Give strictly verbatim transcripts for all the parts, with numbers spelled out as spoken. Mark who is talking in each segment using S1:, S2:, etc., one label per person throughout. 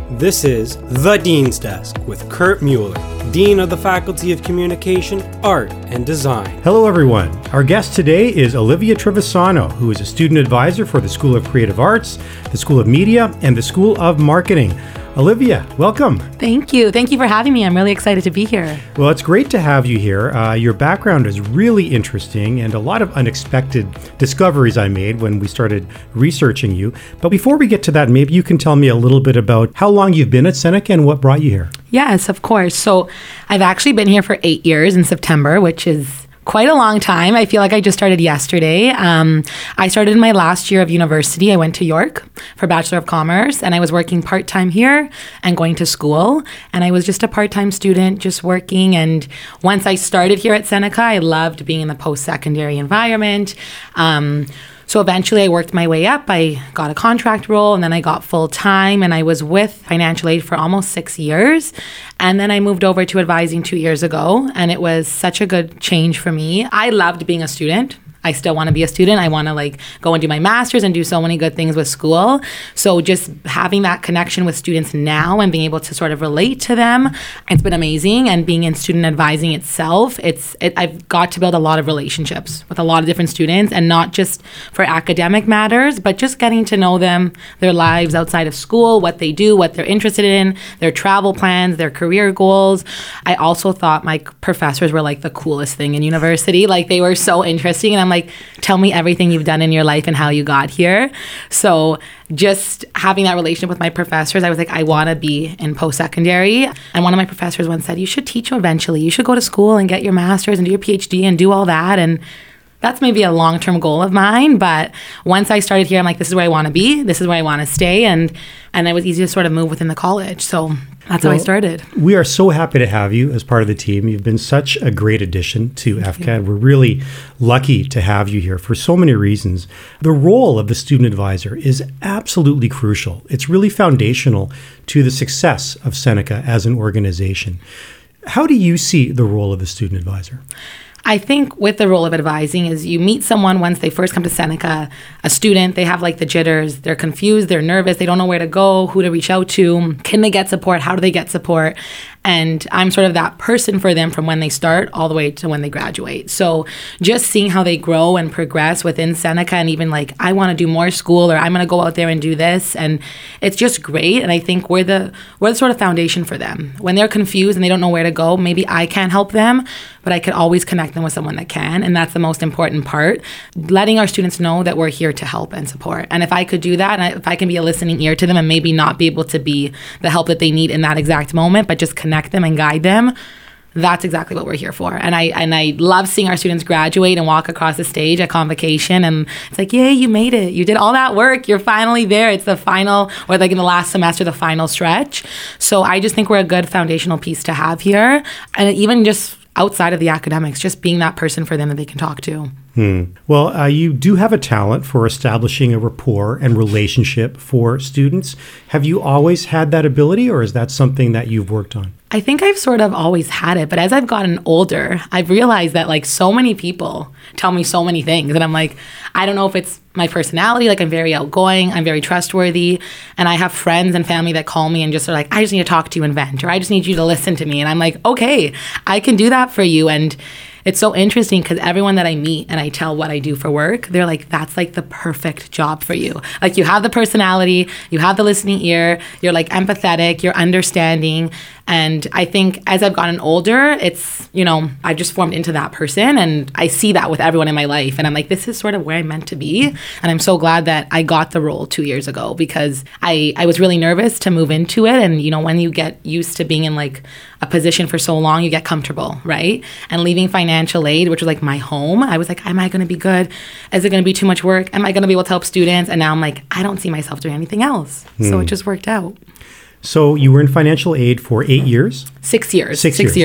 S1: This is The Dean's Desk with Kurt Mueller, Dean of the Faculty of Communication, Art, and Design.
S2: Hello, everyone. Our guest today is Olivia Trevisano, who is a student advisor for the School of Creative Arts, the School of Media, and the School of Marketing. Olivia, welcome.
S3: Thank you. Thank you for having me. I'm really excited to be here.
S2: Well, it's great to have you here. Uh, your background is really interesting and a lot of unexpected discoveries I made when we started researching you. But before we get to that, maybe you can tell me a little bit about how long you've been at Seneca and what brought you here.
S3: Yes, of course. So I've actually been here for eight years in September, which is quite a long time. I feel like I just started yesterday. Um, I started in my last year of university. I went to York for Bachelor of Commerce, and I was working part-time here and going to school. And I was just a part-time student, just working. And once I started here at Seneca, I loved being in the post-secondary environment. Um, So eventually I worked my way up. I got a contract role and then I got full time, and I was with financial aid for almost six years. And then I moved over to advising two years ago, and it was such a good change for me. I loved being a student. I still want to be a student. I want to like go and do my master's and do so many good things with school. So just having that connection with students now and being able to sort of relate to them, it's been amazing. And being in student advising itself, it's it, I've got to build a lot of relationships with a lot of different students, and not just for academic matters, but just getting to know them, their lives outside of school, what they do, what they're interested in, their travel plans, their career goals. I also thought my professors were like the coolest thing in university. Like they were so interesting, and I'm like, tell me everything you've done in your life and how you got here. So just having that relationship with my professors, I was like, I want to be in post-secondary. And one of my professors once said, you should teach eventually. You should go to school and get your master's and do your PhD and do all that. And that's maybe a long-term goal of mine. But once I started here, I'm like, this is where I want to be. This is where I want to stay. And and it was easy to sort of move within the college. So that's well, how I started.
S2: We are so happy to have you as part of the team. You've been such a great addition to
S3: Thank
S2: F C A D.
S3: you.
S2: We're really lucky to have you here for so many reasons. The role of the student advisor is absolutely crucial. It's really foundational to the success of Seneca as an organization. How do you see the role of the student advisor?
S3: I think with the role of advising is you meet someone once they first come to Seneca, a student, they have like the jitters, they're confused, they're nervous, they don't know where to go, who to reach out to, can they get support, how do they get support? And I'm sort of that person for them from when they start all the way to when they graduate. So just seeing how they grow and progress within Seneca, and even like, I want to do more school, or I'm going to go out there and do this. And it's just great. And I think we're the, we're the sort of foundation for them. When they're confused and they don't know where to go, maybe I can't help them, but I could always connect them with someone that can. And that's the most important part, letting our students know that we're here to help and support. And if I could do that, and I, if I can be a listening ear to them and maybe not be able to be the help that they need in that exact moment, but just connect them and guide them, that's exactly what we're here for. And I and I love seeing our students graduate and walk across the stage at convocation, and it's like, yay, you made it. You did all that work. You're finally there. It's the final, or like in the last semester, the final stretch. So I just think we're a good foundational piece to have here. And even just outside of the academics, just being that person for them that they can talk to.
S2: Hmm. Well, uh, you do have a talent for establishing a rapport and relationship for students. Have you always had that ability, or is that something that you've worked on?
S3: I think I've sort of always had it, but as I've gotten older, I've realized that like so many people tell me so many things, and I'm like, I don't know if it's my personality, like I'm very outgoing, I'm very trustworthy, and I have friends and family that call me and just are like, I just need to talk to you and vent, or I just need you to listen to me, and I'm like, okay, I can do that for you. And it's so interesting because everyone that I meet and I tell what I do for work, they're like, that's like the perfect job for you. Like you have the personality, you have the listening ear, you're like empathetic, you're understanding. And I think as I've gotten older, it's, you know, I've just formed into that person, and I see that with everyone in my life. And I'm like, this is sort of where I'm meant to be. And I'm so glad that I got the role two years ago, because I, I was really nervous to move into it. And, you know, when you get used to being in like a position for so long, you get comfortable, right? And leaving financial aid, which was like my home, I was like, am I going to be good? Is it going to be too much work? Am I going to be able to help students? And now I'm like, I don't see myself doing anything else. Hmm. So it just worked out.
S2: So you were in financial aid for eight years?
S3: Six years.
S2: Six,
S3: Six
S2: years.
S3: years.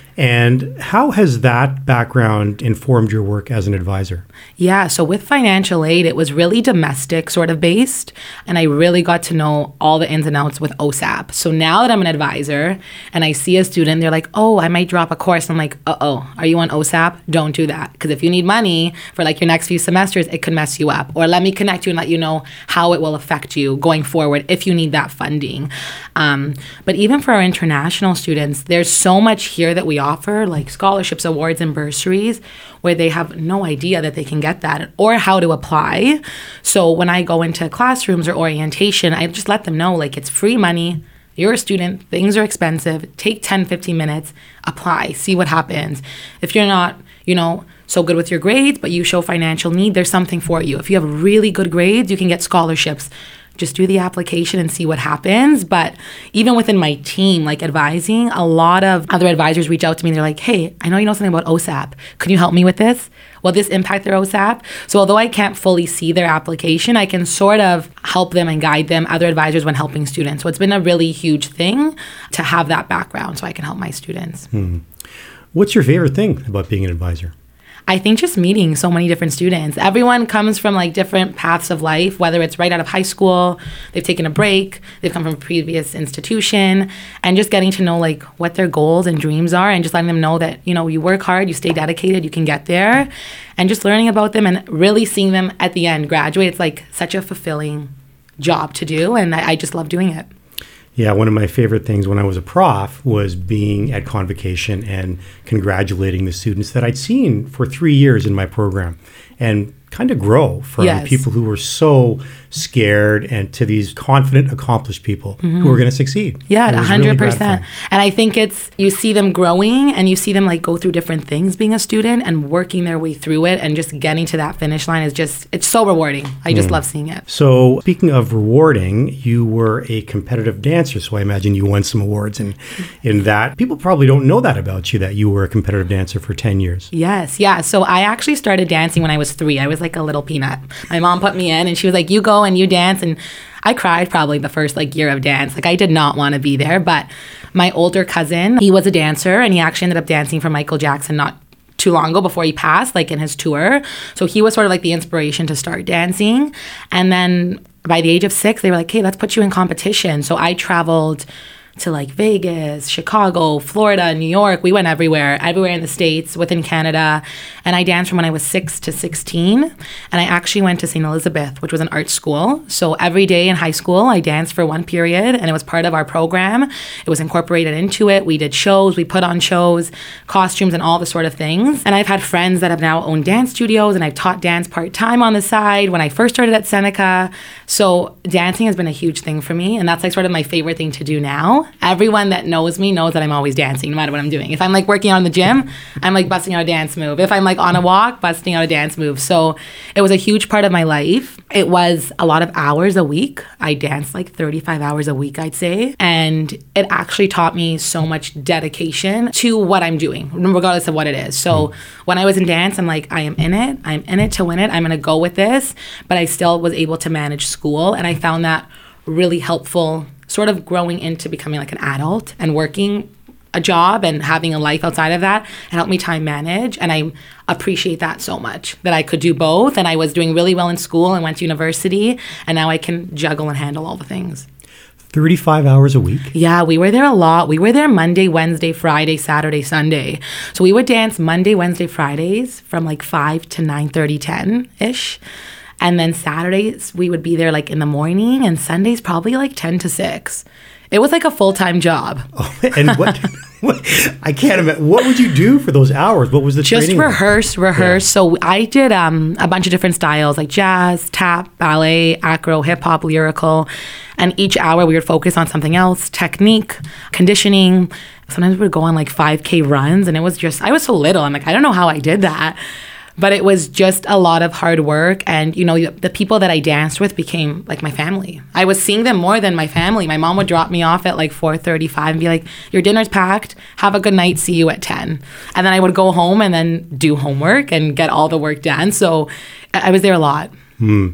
S2: And how has that background informed your work as an advisor?
S3: Yeah, so with financial aid, it was really domestic sort of based, and I really got to know all the ins and outs with O S A P. So now that I'm an advisor and I see a student, they're like, oh, I might drop a course. I'm like, uh-oh, are you on O S A P? Don't do that. Because if you need money for like your next few semesters, it could mess you up. Or let me connect you and let you know how it will affect you going forward if you need that funding. Um, but even for our international students, there's so much here that we offer, like scholarships, awards, and bursaries, where they have no idea that they can get that or how to apply. So when I go into classrooms or orientation, I just let them know, like, it's free money. You're a student. Things are expensive. Take ten, fifteen minutes, apply, see what happens. If you're not, you know, so good with your grades, but you show financial need, there's something for you. If you have really good grades, you can get scholarships. Just do the application and see what happens. But even within my team, like advising, a lot of other advisors reach out to me and they're like, hey, I know you know something about O S A P. Can you help me with this? Will this impact their O S A P? So although I can't fully see their application, I can sort of help them and guide them, other advisors, when helping students. So it's been a really huge thing to have that background so I can help my students.
S2: Hmm. What's your favorite thing about being an advisor?
S3: I think just meeting so many different students. Everyone comes from like different paths of life, whether it's right out of high school, they've taken a break, they've come from a previous institution, and just getting to know like what their goals and dreams are, and just letting them know that, you know, you work hard, you stay dedicated, you can get there, and just learning about them and really seeing them at the end graduate. It's like such a fulfilling job to do, and I, I just love doing it.
S2: Yeah, one of my favorite things when I was a prof was being at Convocation and congratulating the students that I'd seen for three years in my program and kind of grow from
S3: Yes.
S2: people who were so scared and to these confident, accomplished people
S3: Mm-hmm.
S2: who are going to succeed.
S3: Yeah,
S2: And it
S3: one
S2: was
S3: hundred
S2: really
S3: percent.
S2: gratifying.
S3: And I think it's, you see them growing and you see them like go through different things being a student and working their way through it, and just getting to that finish line is just, it's so rewarding. I just love seeing it.
S2: So speaking of rewarding, you were a competitive dancer, so I imagine you won some awards in, in that. People probably don't know that about you, that you were a competitive dancer for ten years.
S3: Yes, yeah. So I actually started dancing when I was three. I was like a little peanut. My mom put me in and she was like, you go and you dance. And I cried probably the first like year of dance. Like I did not want to be there. But my older cousin, he was a dancer, and he actually ended up dancing for Michael Jackson not too long ago before he passed, like in his tour. So he was sort of like the inspiration to start dancing. And then by the age of six, they were like, hey, let's put you in competition. So I traveled to like Vegas, Chicago, Florida, New York. We went everywhere, everywhere in the States, within Canada. And I danced from when I was six to sixteen. And I actually went to Saint Elizabeth, which was an art school. So every day in high school, I danced for one period, and it was part of our program. It was incorporated into it. We did shows, we put on shows, costumes, and all the sort of things. And I've had friends that have now owned dance studios, and I've taught dance part-time on the side when I first started at Seneca. So dancing has been a huge thing for me, and that's like sort of my favorite thing to do now. Everyone that knows me knows that I'm always dancing, no matter what I'm doing. If I'm like working out in the gym, I'm like busting out a dance move. If I'm like on a walk, busting out a dance move. So it was a huge part of my life. It was a lot of hours a week. I danced like thirty-five hours a week, I'd say. And it actually taught me so much dedication to what I'm doing, regardless of what it is. So mm. when I was in dance, I'm like, I am in it. I'm in it to win it. I'm going to go with this. But I still was able to manage school. And I found that really helpful, sort of growing into becoming like an adult and working a job and having a life outside of that. It helped me time manage, and I appreciate that so much, that I could do both. And I was doing really well in school and went to university, and now I can juggle and handle all the things.
S2: thirty-five hours a week?
S3: Yeah, we were there a lot. We were there Monday, Wednesday, Friday, Saturday, Sunday. So we would dance Monday, Wednesday, Fridays from like five to nine thirty, ten-ish. And then Saturdays, we would be there like in the morning, and Sundays probably like ten to six. It was like a full-time job.
S2: Oh, and what, what? I can't imagine. What would you do for those hours? What was the
S3: Just
S2: training?
S3: rehearse, rehearse. Yeah. So I did um, a bunch of different styles like jazz, tap, ballet, acro, hip-hop, lyrical. And each hour we would focus on something else, technique, conditioning. Sometimes we would go on like five K runs, and it was just, I was so little. I'm like, I don't know how I did that. But it was just a lot of hard work. And, you know, the people that I danced with became like my family. I was seeing them more than my family. My mom would drop me off at like four thirty-five and be like, your dinner's packed. Have a good night. See you at ten. And then I would go home and then do homework and get all the work done. So I was there a lot.
S2: Hmm.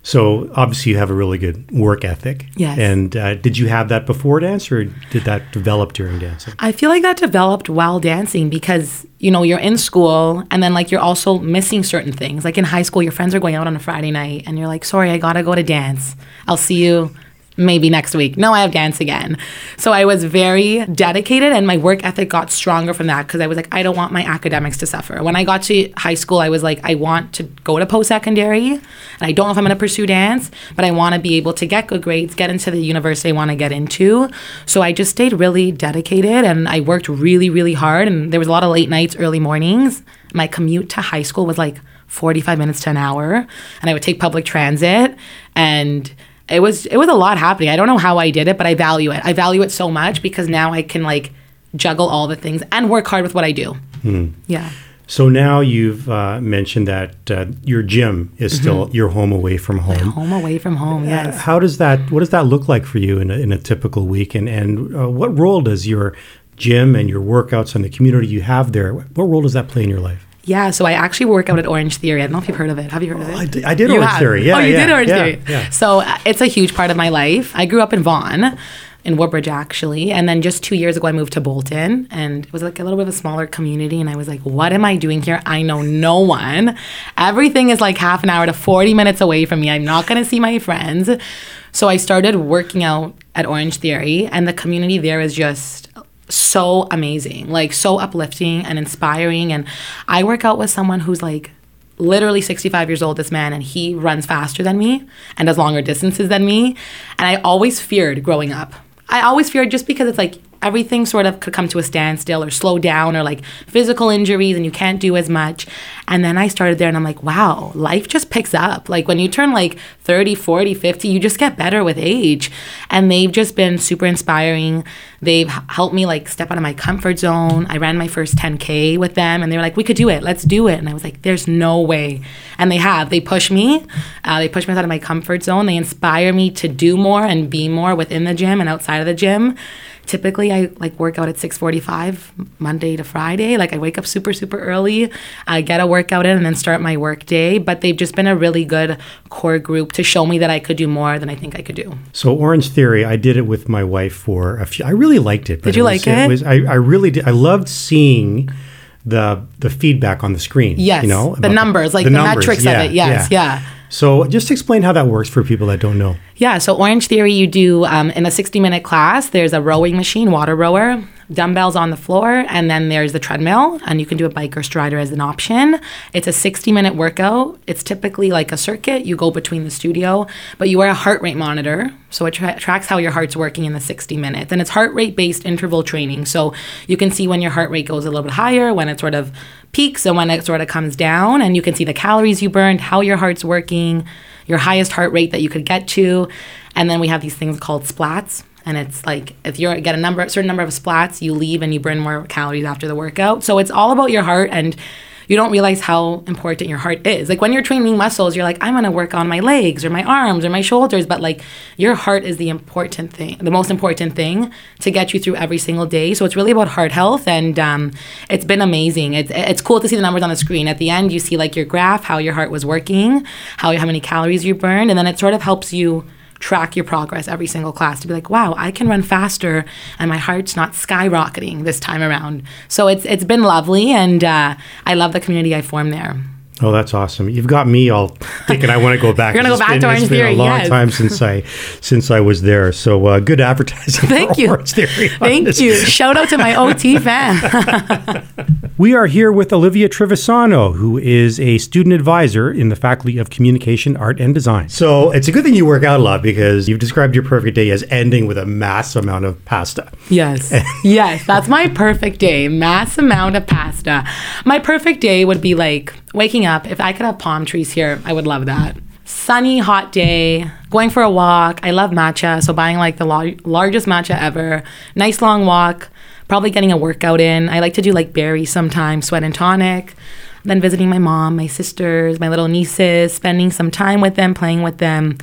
S2: So obviously you have a really good work ethic.
S3: Yes.
S2: And uh, did you have that before dance, or did that develop during dancing?
S3: I feel like that developed while dancing because, you know, you're in school and then like you're also missing certain things. Like in high school, your friends are going out on a Friday night and you're like, sorry, I gotta go to dance. I'll see you maybe next week. No, I have dance again. So I was very dedicated and my work ethic got stronger from that because I was like, I don't want my academics to suffer. When I got to high school, I was like, I want to go to post-secondary and I don't know if I'm going to pursue dance, but I want to be able to get good grades, get into the university I want to get into. So I just stayed really dedicated and I worked really, really hard. And there was a lot of late nights, early mornings. My commute to high school was like forty-five minutes to an hour. And I would take public transit and It was it was a lot happening. I don't know how I did it, but I value it. I value it so much because now I can like juggle all the things and work hard with what I do. Hmm. Yeah.
S2: So now you've uh, mentioned that uh, your gym is mm-hmm. still your home away from home.
S3: My home away from home, yes.
S2: Uh, how does that? What does that look like for you in a, in a typical week? And and uh, what role does your gym and your workouts and the community you have there? What role does that play in your life?
S3: Yeah, so I actually work out at Orange Theory. I don't know if you've heard of it. Have you heard of it?
S2: Oh, I did, I did
S3: you
S2: Orange
S3: have.
S2: Theory. Yeah,
S3: oh, you
S2: yeah,
S3: did Orange
S2: yeah,
S3: Theory.
S2: Yeah.
S3: So uh, it's a huge part of my life. I grew up in Vaughan, in Woodbridge actually, and then just two years ago I moved to Bolton, and it was like a little bit of a smaller community, and I was like, what am I doing here? I know no one. Everything is like half an hour to forty minutes away from me. I'm not going to see my friends. So I started working out at Orange Theory, and the community there is just so amazing, like so uplifting and inspiring. And I work out with someone who's like literally sixty-five years old, this man, and he runs faster than me and does longer distances than me. And I always feared growing up. I always feared just because it's like everything sort of could come to a standstill or slow down or like physical injuries and you can't do as much. And then I started there and I'm like, wow, life just picks up. Like when you turn like thirty, forty, fifty, you just get better with age. And they've just been super inspiring. They've helped me like step out of my comfort zone. I ran my first ten K with them and they were like, we could do it. Let's do it. And I was like, there's no way. And they have. They push me. Uh, they push me out of my comfort zone. They inspire me to do more and be more within the gym and outside of the gym. Typically, I like work out at six forty-five Monday to Friday. Like I wake up super, super early, I get a workout in and then start my work day. But they've just been a really good core group to show me that I could do more than I think I could do.
S2: So Orange Theory, I did it with my wife for a few, I really liked it.
S3: Did you
S2: it was,
S3: like it?
S2: it was, I, I really did. I loved seeing the the feedback on the screen.
S3: Yes,
S2: you know,
S3: the numbers, like the, the numbers, metrics yeah, of it. Yes, yeah. yeah.
S2: So just explain how that works for people that don't know.
S3: Yeah, so Orange Theory, you do um, in a sixty-minute class, there's a rowing machine, water rower, dumbbells on the floor, and then there's the treadmill, and you can do a bike or strider as an option. It's a sixty-minute workout. It's typically like a circuit. You go between the studio, but you wear a heart rate monitor, so it tra- tracks how your heart's working in the sixty minutes. And it's heart rate-based interval training, so you can see when your heart rate goes a little bit higher, when it sort of peaks, and when it sort of comes down, and you can see the calories you burned, how your heart's working, your highest heart rate that you could get to. And then we have these things called splats. And it's like if you get a number, a certain number of splats, you leave and you burn more calories after the workout. So it's all about your heart, and you don't realize how important your heart is. Like when you're training muscles, you're like, I'm going to work on my legs or my arms or my shoulders. But like your heart is the important thing, the most important thing to get you through every single day. So it's really about heart health. And um, it's been amazing. It's, it's cool to see the numbers on the screen. At the end, you see like your graph, how your heart was working, how, how many calories you burned. And then it sort of helps you track your progress every single class to be like, wow, I can run faster and my heart's not skyrocketing this time around. So it's it's been lovely, and uh, I love the community I formed there.
S2: Oh, that's awesome. You've got me all thinking I want to go back.
S3: You're going to go back
S2: been,
S3: to Orange Theory,
S2: It's been a long
S3: yes.
S2: time since I since I was there. So uh, good advertising
S3: Thank
S2: for
S3: you.
S2: Orange Theory.
S3: Thank
S2: this.
S3: you. Shout out to my O T fan.
S2: We are here with Olivia Trevisano, who is a student advisor in the Faculty of Communication, Art and Design. So it's a good thing you work out a lot, because you've described your perfect day as ending with a mass amount of pasta.
S3: Yes. Yes, that's my perfect day. Mass amount of pasta. My perfect day would be like waking up. If I could have palm trees here, I would love that. Sunny, hot day, going for a walk. I love matcha, so buying like the lar- largest matcha ever. Nice long walk. Probably getting a workout in. I like to do like berries sometimes, sweat and tonic. Then visiting my mom, my sisters, my little nieces, spending some time with them, playing with them.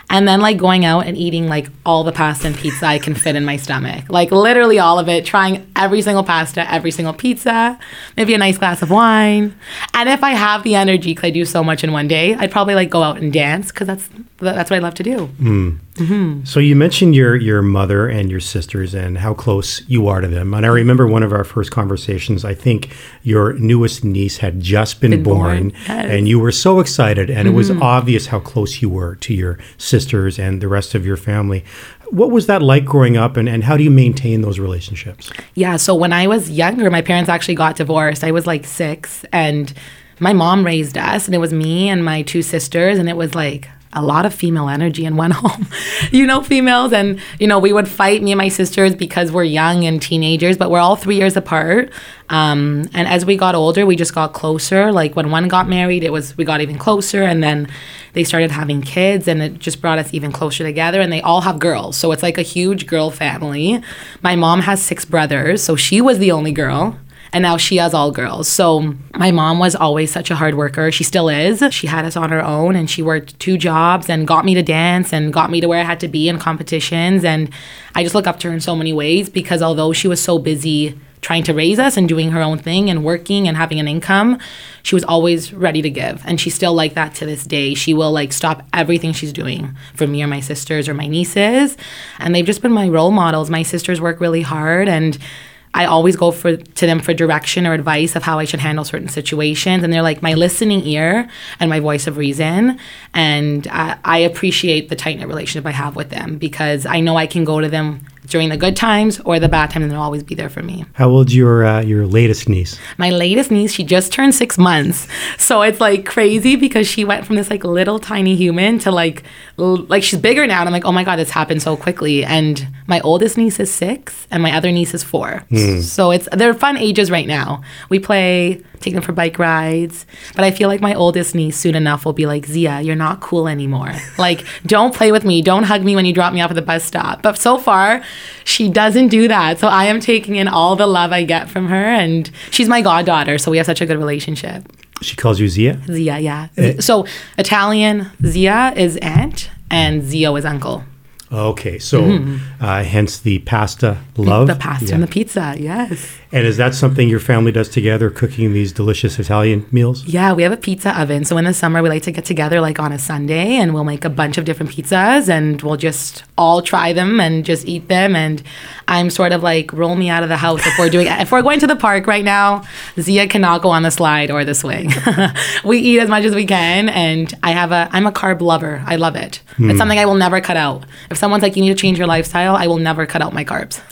S3: And then like going out and eating like all the pasta and pizza I can fit in my stomach. Like literally all of it, trying every single pasta, every single pizza, maybe a nice glass of wine. And if I have the energy, because I do so much in one day, I'd probably like go out and dance because that's that's what I love to do.
S2: Mm. Mm-hmm. So you mentioned your your mother and your sisters and how close you are to them. And I remember one of our first conversations, I think your newest niece had just been, been born, born. Yes. And you were so excited, and mm-hmm. it was obvious how close you were to your sisters and the rest of your family. What was that like growing up, and, and how do you maintain those relationships?
S3: Yeah, so when I was younger, my parents actually got divorced. I was like six, and my mom raised us, and it was me and my two sisters, and it was like a lot of female energy in one home, you know, females. And, you know, we would fight, me and my sisters, because we're young and teenagers, but we're all three years apart. Um, and as we got older, we just got closer. Like when one got married, it was, we got even closer. And then they started having kids, and it just brought us even closer together. And they all have girls. So it's like a huge girl family. My mom has six brothers. So she was the only girl. And now she has all girls. So my mom was always such a hard worker. She still is. She had us on her own, and she worked two jobs and got me to dance and got me to where I had to be in competitions. And I just look up to her in so many ways, because although she was so busy trying to raise us and doing her own thing and working and having an income, she was always ready to give. And she's still like that to this day. She will like stop everything she's doing for me or my sisters or my nieces. And they've just been my role models. My sisters work really hard, and I always go for to them for direction or advice of how I should handle certain situations. And they're like my listening ear and my voice of reason. And I, I appreciate the tight-knit relationship I have with them, because I know I can go to them during the good times or the bad times, and they'll always be there for me.
S2: How old's your uh, your latest niece?
S3: My latest niece, she just turned six months. So it's like crazy, because she went from this like little tiny human to like, l- like she's bigger now. And I'm like, oh my God, this happened so quickly. And my oldest niece is six and my other niece is four. Mm. So it's, they're fun ages right now. We play, take them for bike rides. But I feel like my oldest niece soon enough will be like, Zia, you're not cool anymore. Like, don't play with me. Don't hug me when you drop me off at the bus stop. But so far, she doesn't do that. So I am taking in all the love I get from her. And she's my goddaughter, so we have such a good relationship.
S2: She calls you Zia?
S3: Zia, yeah. Uh, so Italian, Zia is aunt, and Zio is uncle.
S2: Okay, so mm-hmm. uh, hence the pasta love.
S3: The pasta yeah. and the pizza, yes.
S2: And is that something your family does together, cooking these delicious Italian meals?
S3: Yeah, we have a pizza oven. So in the summer, we like to get together like on a Sunday, and we'll make a bunch of different pizzas, and we'll just all try them and just eat them. And I'm sort of like, roll me out of the house if we're doing if we're going to the park right now. Zia cannot go on the slide or the swing. We eat as much as we can, and I have a I'm a carb lover. I love it. Hmm. It's something I will never cut out. If someone's like, you need to change your lifestyle, I will never cut out my carbs.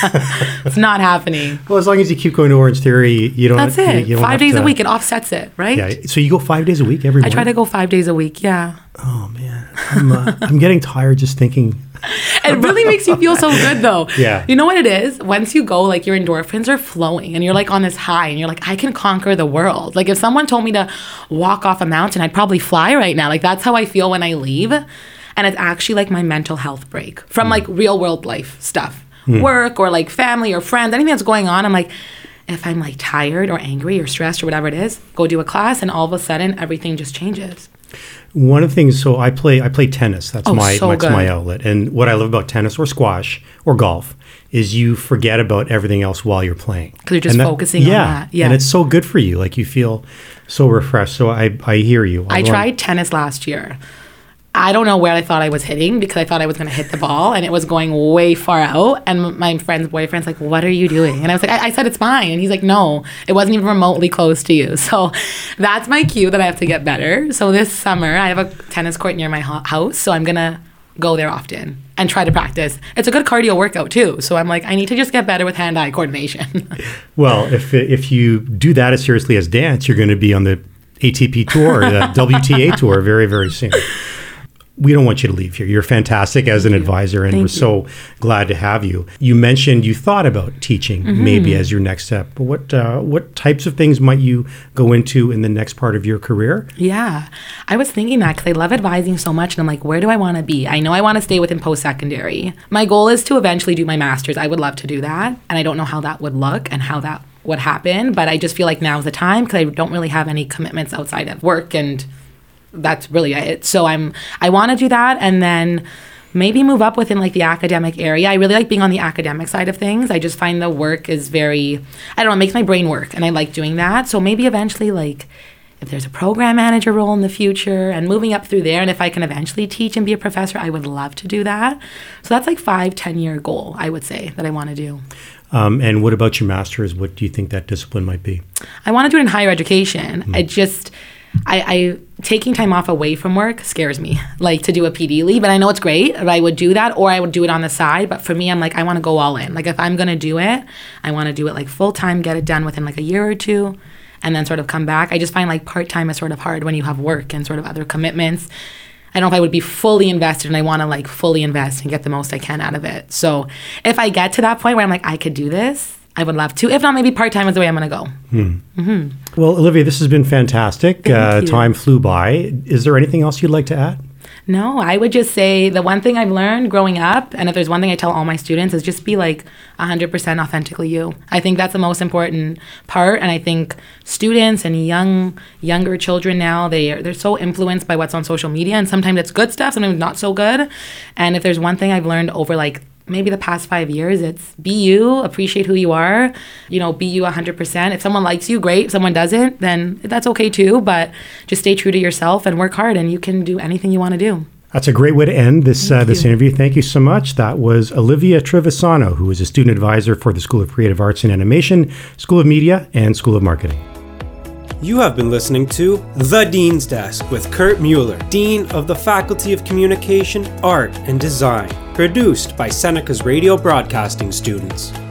S3: It's not happening.
S2: Well, as long as you keep going to Orange Theory, you don't.
S3: That's it.
S2: You, you
S3: five days
S2: to,
S3: a week, it offsets it, right?
S2: Yeah. So you go five days a week every morning?
S3: I try to go five days a week. Yeah.
S2: Oh man, I'm uh, I'm getting tired just thinking.
S3: It really makes you feel so good, though.
S2: Yeah.
S3: You know what it is? Once you go, like your endorphins are flowing, and you're like on this high, and you're like, I can conquer the world. Like if someone told me to walk off a mountain, I'd probably fly right now. Like that's how I feel when I leave. And it's actually like my mental health break from mm. like real world life stuff, mm. work or like family or friends, anything that's going on. I'm like, if I'm like tired or angry or stressed or whatever it is, go do a class, and all of a sudden everything just changes.
S2: One of the things, so I play I play tennis. That's
S3: oh,
S2: my
S3: so
S2: that's
S3: good.
S2: my outlet. And what I love about tennis or squash or golf is you forget about everything else while you're playing.
S3: Because you're just
S2: that,
S3: focusing
S2: yeah,
S3: on that. Yeah.
S2: And it's so good for you. Like you feel so refreshed. So I, I hear you.
S3: I, I tried tennis last year. I don't know where I thought I was hitting, because I thought I was going to hit the ball, and it was going way far out. And my friend's boyfriend's like, what are you doing? And I was like, I, I said, it's fine. And he's like, no, it wasn't even remotely close to you. So that's my cue that I have to get better. So this summer, I have a tennis court near my house. So I'm going to go there often and try to practice. It's a good cardio workout too. So I'm like, I need to just get better with hand-eye coordination.
S2: Well, if if you do that as seriously as dance, you're going to be on the A T P tour, the W T A tour very, very soon. We don't want you to leave here. You're fantastic as an advisor, and
S3: Thank
S2: we're
S3: you.
S2: so glad to have you. You mentioned you thought about teaching mm-hmm. maybe as your next step. But what uh, what types of things might you go into in the next part of your career?
S3: Yeah, I was thinking that because I love advising so much, and I'm like, where do I want to be? I know I want to stay within post-secondary. My goal is to eventually do my master's. I would love to do that, and I don't know how that would look and how that would happen, but I just feel like now's the time, because I don't really have any commitments outside of work and that's really it. So I'm I want to do that, and then maybe move up within like the academic area. I really like being on the academic side of things. I just find the work is very, I don't know, it makes my brain work, and I like doing that. So maybe eventually, like, if there's a program manager role in the future and moving up through there, and if I can eventually teach and be a professor, I would love to do that. So that's like five, ten year goal, I would say, that I want to do.
S2: Um, and what about your master's? What do you think that discipline might be?
S3: I want to do it in higher education. Mm. I just, I, I taking time off away from work scares me, like to do a P D leave. And I know it's great, I would do that, or I would do it on the side. But for me, I'm like, I want to go all in. Like if I'm going to do it, I want to do it like full time, get it done within like a year or two, and then sort of come back. I just find like part-time is sort of hard when you have work and sort of other commitments. I don't know if I would be fully invested, and I want to like fully invest and get the most I can out of it. So if I get to that point where I'm like, I could do this, I would love to. If not, maybe part-time is the way I'm going to go. Hmm. Mm-hmm.
S2: Well, Olivia, this has been fantastic. Uh, time flew by. Is there anything else you'd like to add?
S3: No, I would just say the one thing I've learned growing up, and if there's one thing I tell all my students, is just be like one hundred percent authentically you. I think that's the most important part, and I think students and young, younger children now, they are, they're so influenced by what's on social media, and sometimes it's good stuff, sometimes not so good. And if there's one thing I've learned over like maybe the past five years, it's be you, appreciate who you are, you know, be you one hundred percent. If someone likes you, great. If someone doesn't, then that's okay too, but just stay true to yourself and work hard, and you can do anything you want to do.
S2: That's a great way to end this uh, this interview. Thank you so much. That was Olivia Trevisano, who is a student advisor for the School of Creative Arts and Animation, School of Media, and School of Marketing.
S1: You have been listening to The Dean's Desk with Kurt Mueller, Dean of the Faculty of Communication, Art, and Design, produced by Seneca's radio broadcasting students.